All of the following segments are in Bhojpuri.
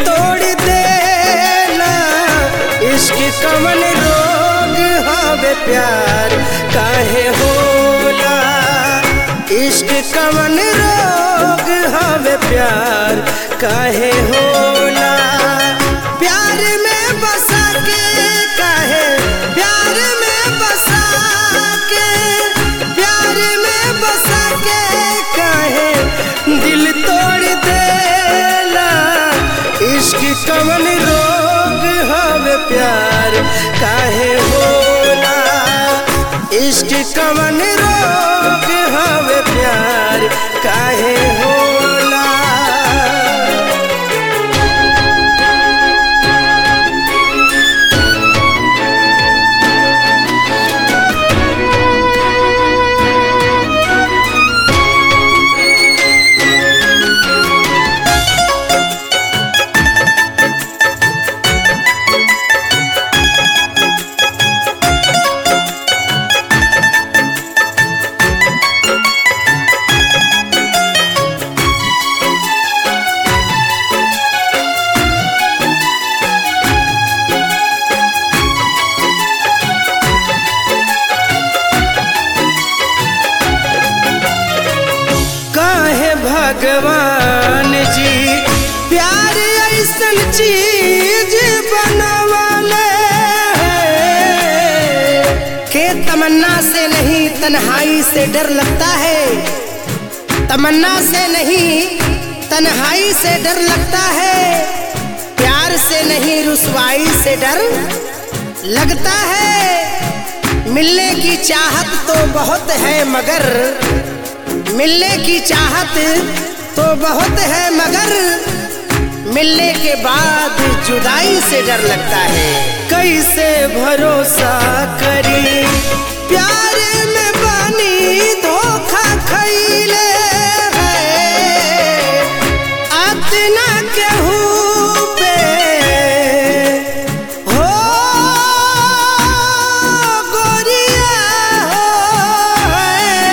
तोड़ देला। इश्क कवन रोग हवे प्यार काहे होला। इश्क कवन रोग हवे प्यार काहे होला। प्यार में बसा के काहे प्यार में बसा के प्यार में बसा के काहे दिल तोड़ देला। इश्क कवन रोग हवे प्यार काहे होला। इश्क कवन रोग हवे प्यार काहे होला। भगवान जी प्यार ऐसन चीज बनवाले के तमन्ना से नहीं तन्हाई से डर लगता है। तमन्ना से नहीं तन्हाई से डर लगता है। प्यार से नहीं रुसवाई से डर लगता है। मिलने की चाहत तो बहुत है मगर मिलने की चाहत तो बहुत है मगर मिलने के बाद जुदाई से डर लगता है। कैसे भरोसा करी प्यार में बानी धोखा खइले है। अतना केहू पे हो गोरिया हो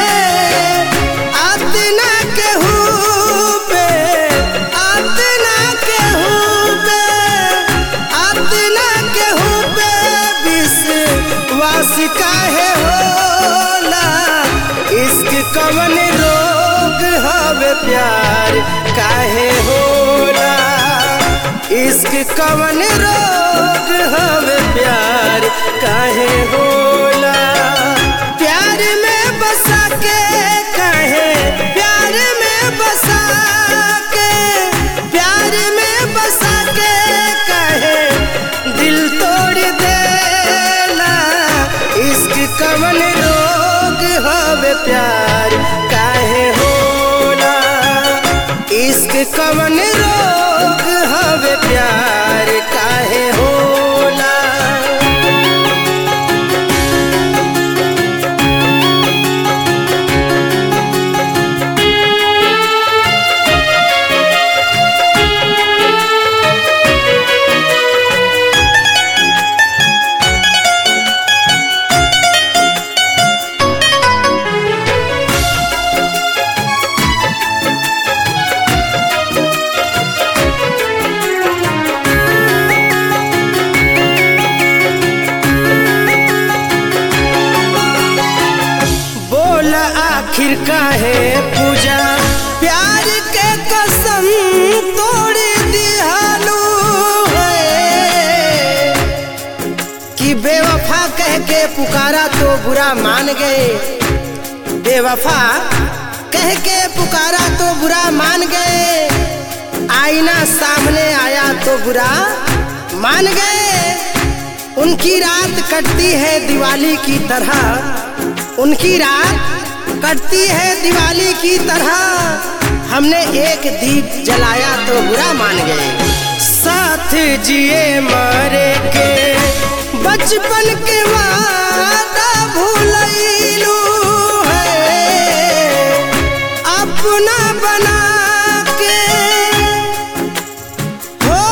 अतना केहू पे अतना केहू पे अतना केहू पे विश्वास काहे होला। इश्क कवन रोग हवे प्यार काहे होला। इश्क कवन रोग हवे प्यार काहे होला। प्यार में बसा के काहे प्यार में बसा के प्यार में बसा के काहे दिल तोड़ देला। इश्क कवन रोग हवे प्यार काहे होला। इश्क कवन रोग हवे प्यार काहे होला। आखिर काहे पूजा प्यार के कसम तोड़ दिहालू है। कि बेवफा कह के पुकारा तो बुरा मान गए। बेवफा कह के पुकारा तो बुरा मान गए। आईना सामने आया तो बुरा मान गए। उनकी रात कटती है दिवाली की तरह। उनकी रात कटती है दिवाली की तरह। हमने एक दीप जलाया तो बुरा मान गए। साथ जिए मरे के बचपन के वादा भूलैलू है। अपना बना के हो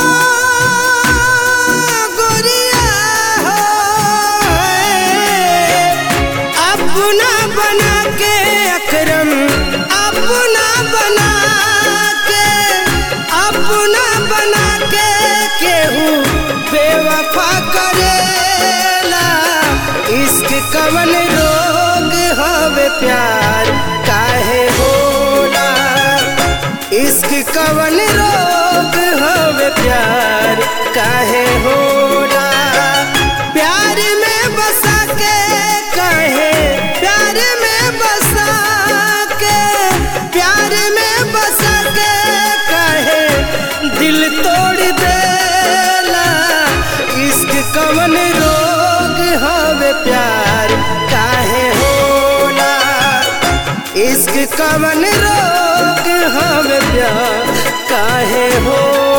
गोरिया हो अपना बना के अकरम अपना बना के अपना बना प्यार काहे होला। इश्क कवन रोग हवे प्यार काहे होला। प्यार में बसा के काहे प्यार में बसा के प्यार में बसा के काहे दिल तोड़ देला। इश्क कवन रोग हवे प्यार काहे होला। इश्क कवन रोग हवे प्यार काहे होला।